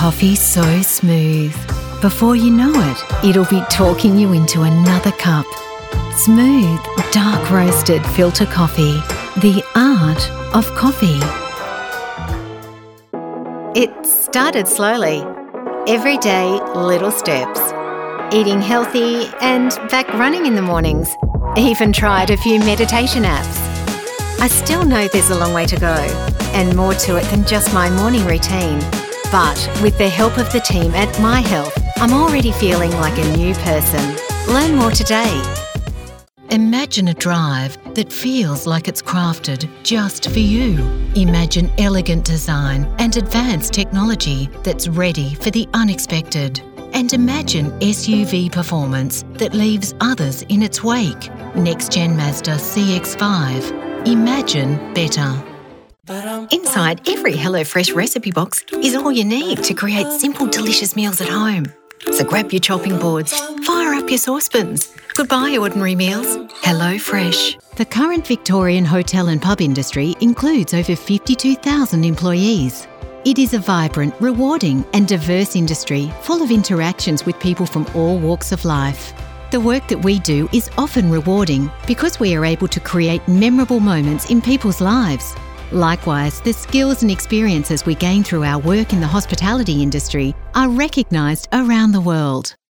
coffee so smooth. Before you know it, it'll be talking you into another cup. Smooth, dark roasted filter coffee. The art of coffee. It started slowly. Every day, little steps. Eating healthy and back running in the mornings. Even tried a few meditation apps. I still know there's a long way to go and more to it than just my morning routine. But with the help of the team at My Health, I'm already feeling like a new person. Learn more today. Imagine a drive that feels like it's crafted just for you. Imagine elegant design and advanced technology that's ready for the unexpected. And imagine SUV performance that leaves others in its wake. Next-gen Mazda CX-5. Imagine better. Inside every HelloFresh recipe box is all you need to create simple, delicious meals at home. So grab your chopping boards, fire up your saucepans. Goodbye, ordinary meals. HelloFresh. The current Victorian hotel and pub industry includes over 52,000 employees. It is a vibrant, rewarding and diverse industry full of interactions with people from all walks of life. The work that we do is often rewarding because we are able to create memorable moments in people's lives. Likewise, the skills and experiences we gain through our work in the hospitality industry are recognised around the world.